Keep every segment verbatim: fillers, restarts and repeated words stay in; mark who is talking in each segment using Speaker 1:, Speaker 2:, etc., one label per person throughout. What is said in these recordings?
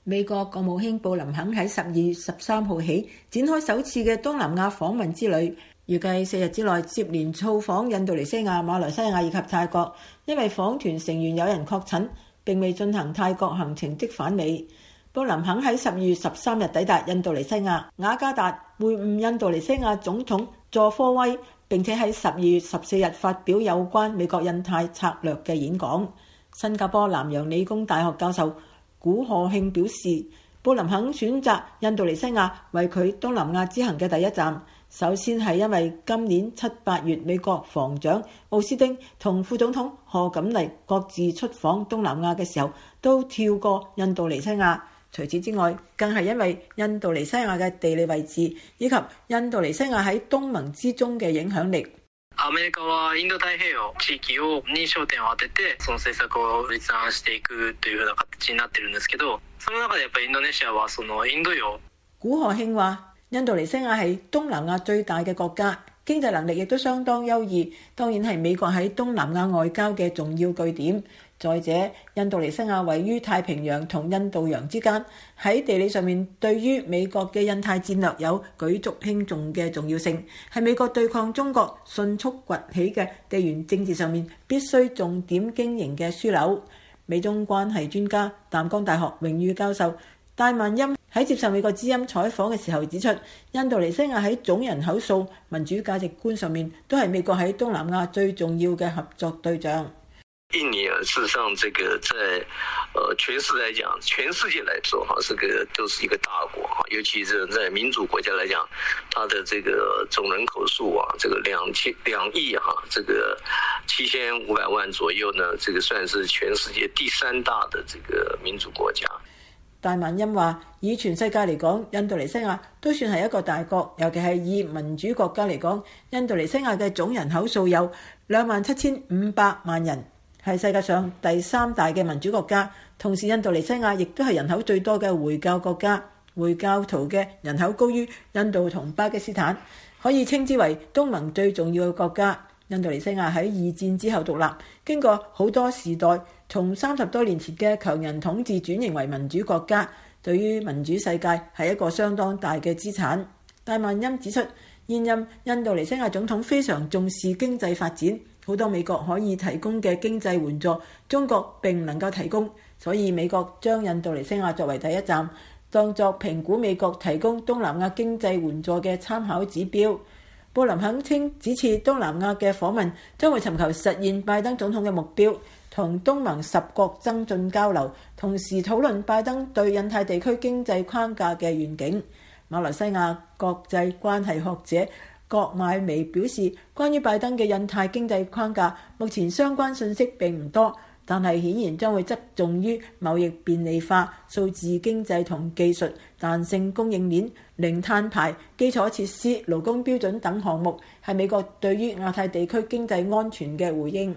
Speaker 1: 美國國務卿布林肯喺十二月十三號起展開首次嘅東南亞訪問之旅，預計四日之內接連造訪印度尼西亞、馬來西亞以及泰國。因為訪團成員有人確診，並未進行泰國行程即返美。布林肯喺十二月十三日抵達印度尼西亞雅加達，會晤印度尼西亞總統佐科威，並且喺十二月十四日發表有關美國印太策略嘅演講。新加坡南洋理工大學教授古賀慶表示，布林肯選擇印度尼西亞為佢東南亞之行嘅第一站。首先係因為今年七八月美國防長奧斯汀同副總統賀錦麗各自出訪東南亞嘅時候都跳過印度尼西亞。除此之外，更係因為印度尼西亞嘅地理位置以及印度尼西亞喺東盟之中嘅影響力。
Speaker 2: アメリカはインド太平洋地域をに焦點を当ててその政策を立案していくというふうな形になってるんですけど、その中でやっぱりインドネシアはそのインド洋。
Speaker 1: 古賀慶話，印度尼西亞係東南亞最大嘅國家，經濟能力亦都相當優異，當然係美國喺東南亞外交嘅重要據點。再者，印度尼西亞位於太平洋同印度洋之間，喺地理上面對於美國嘅印太戰略有舉足輕重嘅重要性，係美國對抗中國迅速崛起嘅地緣政治上面必須重點經營嘅樞紐。美中關係專家、淡江大學榮譽教授戴萬欽喺接受美國之音採訪嘅時候指出，印度尼西亞喺總人口數、民主價值觀上面都係美國喺東南亞最重要嘅合作對象。
Speaker 3: 印尼啊，事實上，這個在呃全世來講，全世界來說哈，這個都是一個大國哈，尤其是在民主國家來講，它的這個總人口數啊，這個兩千兩億哈，這個七千五百萬左右呢，這個算是全世界第三大的這個民主國家。
Speaker 1: 戴萬欽話：以全世界嚟講，印度尼西亞都算係一個大國，尤其係以民主國家嚟講，印度尼西亞嘅總人口數有兩萬七千五百萬人。係世界上第三大嘅民主國家，同時印度尼西亞亦都係人口最多嘅回教國家，回教徒嘅人口高於印度同巴基斯坦，可以稱之為東盟最重要嘅國家。印度尼西亞喺二戰之後獨立，經過好多時代，從三十多年前嘅強人統治轉型為民主國家，對於民主世界係一個相當大嘅資產。戴萬欽指出，現任印度尼西亞總統非常重視經濟發展。好多美國可以提供嘅經濟援助，中國並唔能夠提供，所以美國將印度尼西亞作為第一站，當作評估美國提供東南亞經濟援助嘅參考指標。布林肯稱，此次東南亞嘅訪問將會尋求實現拜登總統嘅目標，同東盟十國增進交流，同時討論拜登對印太地區經濟框架嘅願景。馬來西亞國際關係學者郭買薇表示，關於拜登嘅印太經濟框架，目前相關信息並唔多，但係顯然將會側重於貿易便利化、數字經濟同技術、彈性供應鏈、零碳排、基礎設施、勞工標準等項目，係美國對於亞太地區經濟安全嘅回應。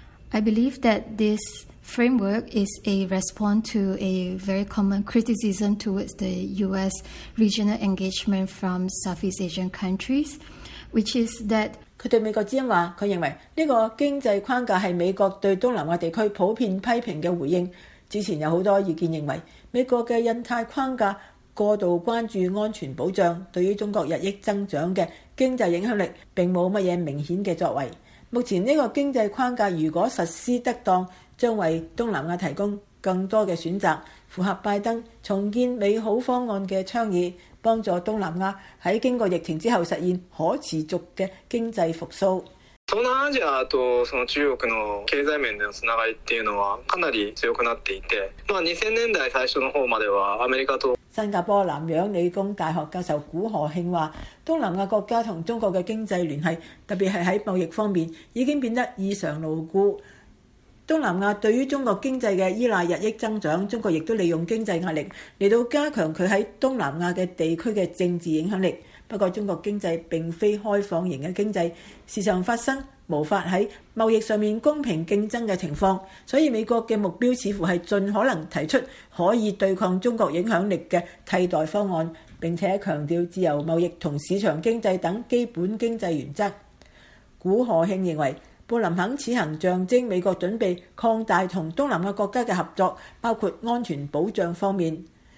Speaker 4: I believe that this framework is a response to a very common criticism towards the U S regional engagement from Southeast Asian countries, which is that
Speaker 1: 佢對美國之音話，佢認為呢個經濟框架係美國對東南亞地區普遍批評嘅回應。之前有好多意見認為，美國嘅印太框架過度關注安全保障，對於中國日益增長嘅經濟影響力並冇乜嘢明顯嘅作為。目前呢個經濟框架如果實施得當，將為東南亞提供更多嘅選擇，符合拜登重建美好方案嘅倡議，幫助東南亞喺經過疫情之後實現可持續嘅經濟復甦。
Speaker 2: 東南アジアとその中國の経済面でのつながりっていうのはかなり強くなっていて、まあにせんねんだい最初の方まではアメリカと
Speaker 1: 新加坡南洋理工大學教授古賀慶話，東南亞國家同中國嘅經濟聯繫，特別係喺貿易方面已經變得異常牢固。東南亞對於中國經濟嘅依賴日益增長，中國亦都利用經濟壓力嚟到加強佢喺東南亞嘅地區嘅政治影響力。不過中國經濟並非開放型嘅經濟，時常發生無法喺貿易上面公平競爭嘅情況，所以美國嘅目標似乎係盡可能提出可以對抗中國影響力嘅替代方案，並且強調自由貿易同市場經濟等基本經濟原則。古賀慶認為，布林肯此行象徵美國準備擴大同東南亞國家嘅合作，包括安全保障方面。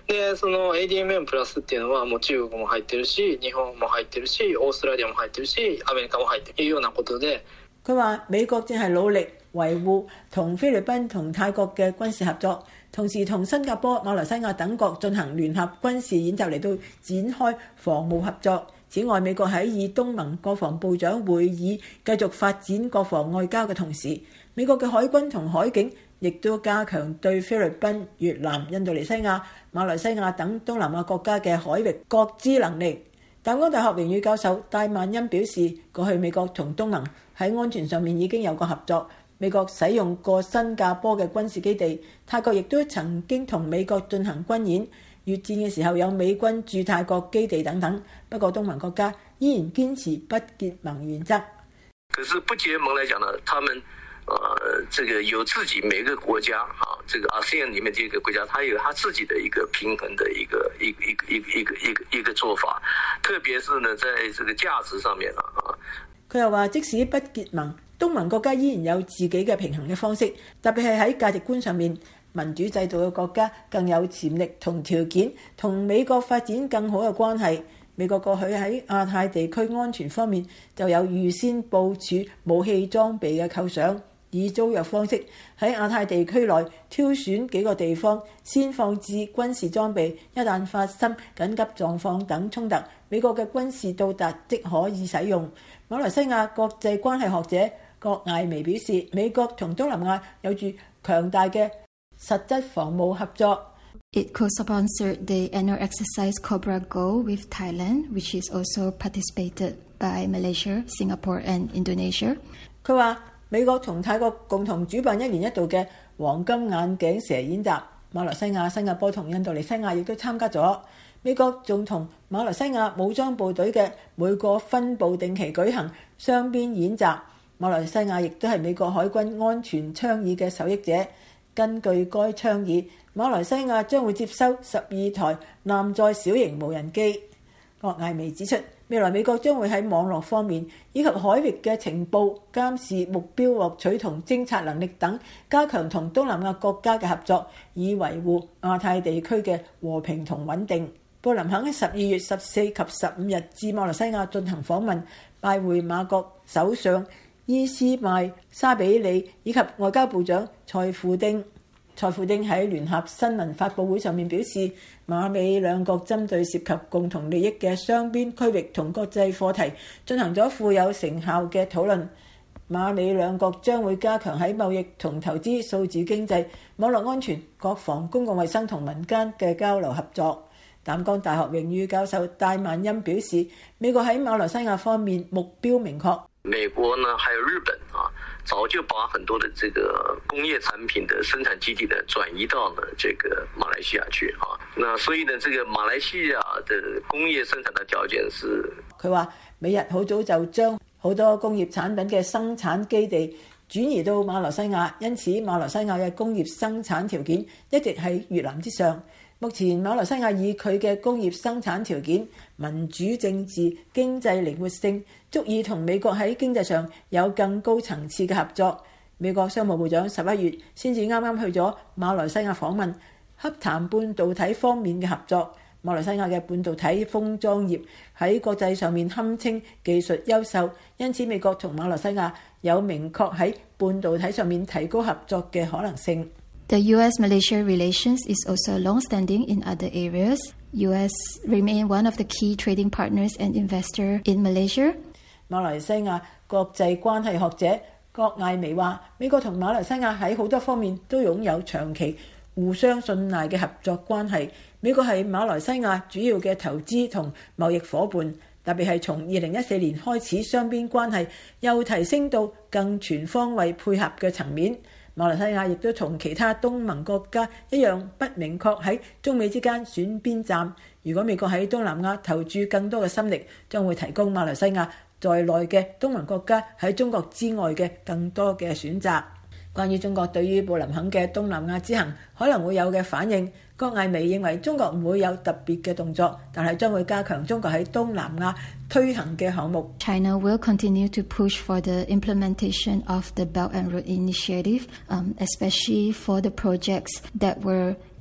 Speaker 2: でその エーディーエムエム プラスっていうのはもう中国も入ってるし、日本も入ってるし、オーストラリアも入ってるし、アメリカも入ってるというようなことで。
Speaker 1: 佢話美國正係努力維護同菲律賓同泰國嘅軍事合作，同時同新加坡、馬來西亞等國進行聯合軍事演習嚟到展開防務合作。此外，美國喺以東盟國防部長會議繼續發展國防外交嘅同時，美國嘅海軍同海警亦都加強對菲律賓、越南、印度尼西亞、馬來西亞等東南亞國家嘅海域覺知能力。淡江大學榮譽教授戴萬恩表示，過去美國同東盟喺安全上面已經有過合作，美國使用過新加坡嘅軍事基地，泰國亦都曾經同美國進行軍演。越戰嘅時候有美軍駐泰國基地等等，不過東盟國家依然堅持不結盟原則。
Speaker 3: 可是不結盟來講呢，他們呃，這個有自己每個國家啊，這個 A S E A N 裡面這個國家，它有它自己的一個平衡的一個一個一個一個一個一個一個做法，特別是呢，在這個價值上面啊。
Speaker 1: 佢又話，即使不結盟，東盟國家依然有自己嘅平衡嘅方式，特別係喺價值觀上面。民主制度嘅國家更有潛力同條件同美國發展更好嘅關係。美國過去喺亞太地區安全方面就有預先部署武器裝備嘅構想，以租約方式喺亞太地區內挑選幾個地方先放置軍事裝備，一旦發生緊急狀況等衝突，美國嘅軍事到達即可以使用。馬來西亞國際關係學者郭艾薇表示，美國同東南亞有住強大嘅實質防務合作。
Speaker 4: It co-sponsored the annual exercise Cobra Go with Thailand, which is also participated by Malaysia, Singapore and Indonesia.
Speaker 1: 佢話美國同泰國共同主辦一年一度嘅黃金眼鏡蛇演習，馬來西亞、新加坡同印度尼西亞亦都參加咗。美國仲同馬來西亞武裝部隊嘅每個分部定期舉行雙邊演習。馬來西亞亦都係美國海軍安全倡議嘅受益者。根據該倡議，馬來西亞將會接收十二台艦載小型無人機。郭艾薇指出，未來美國將會喺網絡方面以及海域嘅情報、監視、目標獲取同偵察能力等，加強同東南亞國家嘅合作，以維護亞太地區嘅和平同穩定。布林肯喺十二月十四及十五日至馬來西亞進行訪問，拜會馬國首相伊斯邁沙比里以及外交部長蔡富丁。蔡富丁喺聯合新聞發佈會上面表示，馬美兩國針對涉及共同利益嘅雙邊區域同國際課題進行咗富有成效嘅討論。馬美兩國將會加強喺貿易同投資、數字經濟、網絡安全、國防、公共衛生同民間嘅交流合作。淡江大學榮譽教授戴萬恩表示，美國喺馬來西亞方面目標明確。
Speaker 3: 美國呢，還有日本啊，早就把很多的這個工業產品的生產基地呢轉移到了這個馬來西亞去啊。那所以呢，這個馬來西亞的工業生產的條件是，
Speaker 1: 佢話美日好早就將好多工業產品嘅生產基地轉移到馬來西亞，因此馬來西亞嘅工業生產條件一直喺越南之上。目前馬來西亞以佢嘅工業生產條件、民主政治、經濟靈活性，足以同美國喺經濟上有更高層次嘅合作。美國商務部長十一月先至啱啱去咗馬來西亞訪問，洽談半導體方面嘅合作。馬來西亞嘅半導體封裝業喺國際上面堪稱技術優秀，因此美國同馬來西亞有明確喺半導體上面提高合作嘅可能性。
Speaker 4: The U S-Malaysia relations is also long-standing in other areas. U S remain one of the key trading partners and investor in Malaysia.
Speaker 1: 馬來西亞國際關係學者郭艾薇話，美國同馬來西亞喺好多方面都擁有長期互相信賴嘅合作關係。美國係馬來西亞主要嘅投資同貿易夥伴，特別係從二零一四年開始，雙邊關係又提升到更全方位配合嘅層面。馬來西亞亦都同其他東盟國家一樣，不明確喺中美之間選邊站。如果美國喺東南亞投注更多嘅心力，將會提供馬來西亞在內嘅東盟國家喺中國之外嘅更多嘅選擇。關於中國對於布林肯嘅東南亞之行可能會有嘅反應，郭艾薇認為中國唔會有特別嘅動作，但係將會加強中國喺東南亞推行嘅項目。
Speaker 4: China will continue to push for the implementation of the Belt and Road Initiative, um, especially for the projects that were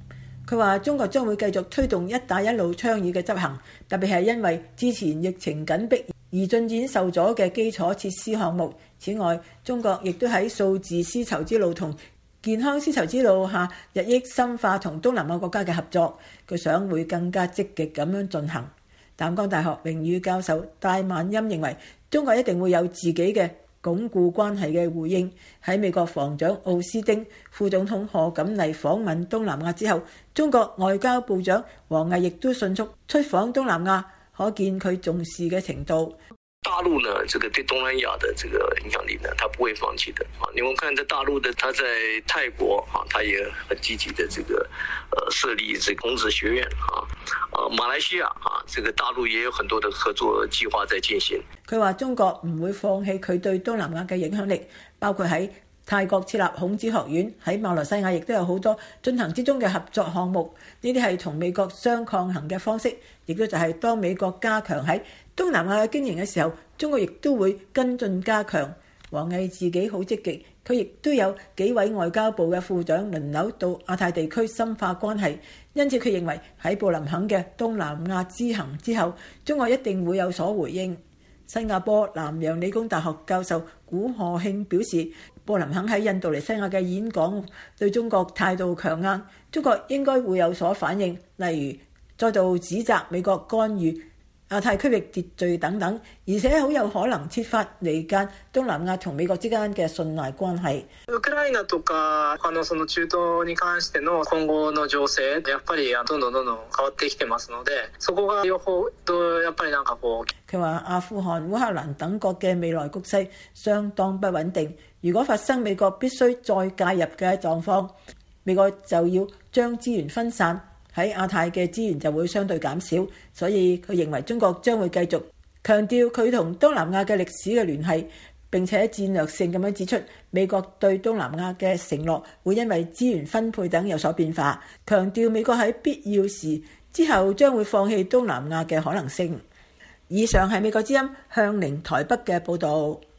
Speaker 1: 佢話中國將會繼續推動一帶一路倡議嘅執行，特別係因為之前疫情緊迫而進展受阻嘅基礎設施項目。此外，中國亦都喺數字絲綢之路同健康絲綢之路下日益深化同東南亞國家嘅合作，佢想會更加積極咁樣進行。淡江大學榮譽教授戴萬欽認為，中國一定會有自己嘅鞏固關係嘅回應。喺美國防長奧斯汀、副總統賀錦麗訪問東南亞之後，中國外交部長王毅亦都迅速出訪東南亞，可見佢重視嘅程度。
Speaker 3: 大陸呢，這個對東南亞的這個影響力呢，它不會放棄的啊！你們看，在大陸的，它在泰國啊，它也很積極的這個，呃，設立這個孔子學院啊，啊，馬來西亞啊，這個大陸也有很多的合作計劃在進行。
Speaker 1: 佢話中國唔會放棄佢對東南亞嘅影響力，包括喺泰國設立孔子學院，喺馬來西亞亦都有好多進行之中嘅合作項目。呢啲係同美國相抗衡嘅方式，亦都就係當美國加強喺東南亞嘅經營嘅時候，中國亦都會跟進加強。王毅自己好積極，佢亦都有幾位外交部嘅副長輪流到亞太地區深化關係，因此佢認為喺布林肯嘅東南亞之行之後，中國一定會有所回應。新加坡南洋理工大學教授古賀慶表示，布林肯喺印度尼西亞嘅演講對中國態度強硬，中國應該會有所反應，例如再度指責美國干預亞太區域秩序等等，而且好有可能設法離間東南亞同美國之間嘅信賴關係。
Speaker 2: ウクライナとかあのその中東に関しての今後の情勢やっぱりどんどんどんどん変わってきてますので、そこが両方とやっぱりなんかこう。
Speaker 1: 佢話阿富汗、烏克蘭等國嘅未來局勢相當不穩定，如果發生美國必須再介入嘅狀況，美國就要將資源分散。喺亞太嘅資源就會相對減少，所以佢認為中國將會繼續強調佢同東南亞嘅歷史嘅聯繫，並且戰略性咁樣指出美國對東南亞嘅承諾會因為資源分配等有所變化，強調美國喺必要時之後將會放棄東南亞嘅可能性。以上係美國之音向寧台北嘅報導。